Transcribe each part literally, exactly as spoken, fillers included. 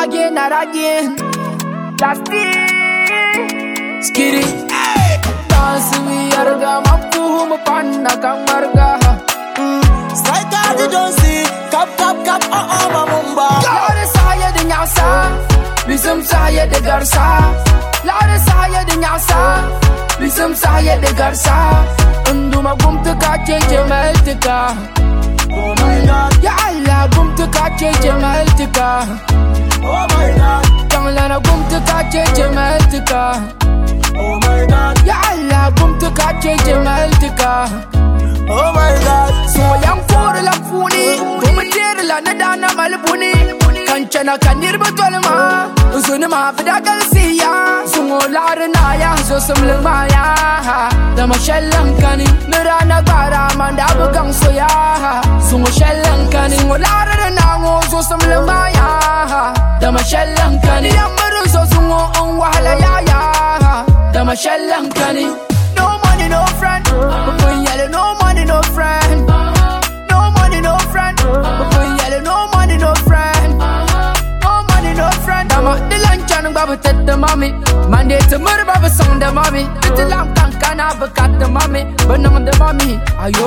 again and again. Plastic Skitty Dance we arga Maku panna kamarga Strike out you don't see. Cap, cap, cap, oh, oh, my mumba. Lade saya de nyasa Bisum saya de garsa Lade saya de nyasa Bisum saya de garsa Unduma gumtu kache jemeltika. Oh my God, Ya Allah gumtu kache jemeltika. oh my God, Yang lana gumtu kache jemeltika. oh my God, Ya Allah gumtu kache jemeltika. oh my God. So yang for la funi Gumatir la nadana malbuni Kanchana kanir batolma Sunma fida galsiya Sungo larnaya So sumlang maya Dama shallang kani Mirana bara manda bugang soya Sungo shallang kani Sungo larna ngo So sumlang maya Dama shallang kani Yamaru so sungo on wahala ya ya Dama shallang kani No money no friend No money no friend No money no friend No money no friend No money no friend Dama the lunch and babu tet the mommy Monday to murder babu song the mommy Little lamb can can have a cat the mommy But none the mommy Ayo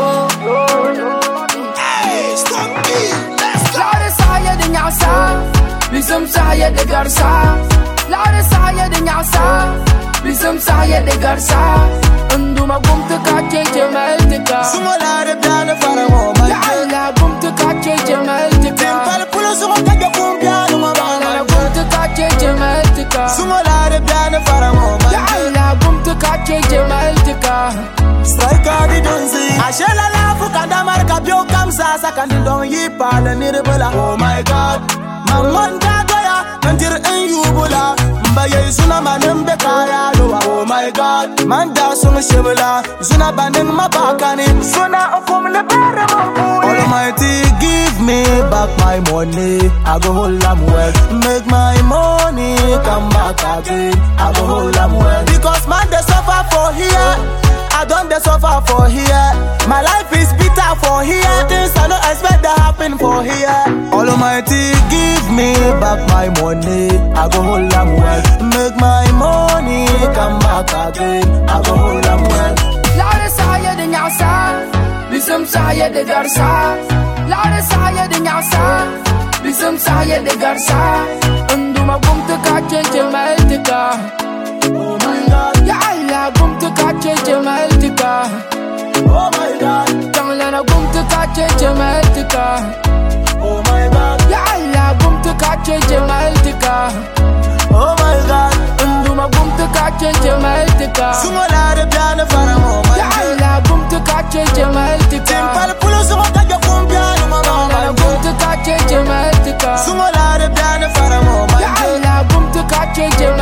Hey, stop me. Let's go. Lade saya de nyasa Bisum saya de garsa Lade saya de nyasa Bisum saya de garsa Unduma gumtu kache jemeltika. Sumolare piano para mo, my Ya God. Allah gumtu kache jemeltika. Timpal pulo sumo kaja kum piano, my Ya Allah God. gumtu kache jemeltika. Sumolare piano para mo, my Ya God. Allah gumtu kache jemeltika. Strike out you don't see. Ashela la fukanda marka bio kamsa sakandi don yi pala niribula. Oh my God, mamon jagoya nantir en yubula. Mbaye suna manem bekaya loa. Oh my God, manda sung shibula. Suna banim mabakani. Suna okum le pere mampu. Almighty give me back my money. I go hold am well. Make my money come back again. I go hold am well. Because man they suffer for here. I don't they suffer for here. My life is bitter for here. Things I don't expect to happen for here. Almighty give me back my money. I go hold am well. Make my money come back again. I go hold am well. Lade saya de nyasa. Bisum saya de garsa. Lade saya de nyasa. Bisum saya de garsa. Unduma gumtu kache jemeltika. Oh my God, Ya Allah gumtu kache jemeltika. oh my God, Yang lana gumtu kache jemeltika. oh my God, Ya Allah gumtu kache jemeltika. oh my God. Unduma gumtu kache jemeltika. Sumolare piano para mo, my Ya God. Allah gumtu kache jemeltika. Timpal pulo sumo kaja kum piano, my Lana God. gumtu kache jemeltika. Sumolare piano para mo, my Ya God. Allah gumtu kache jemeltika.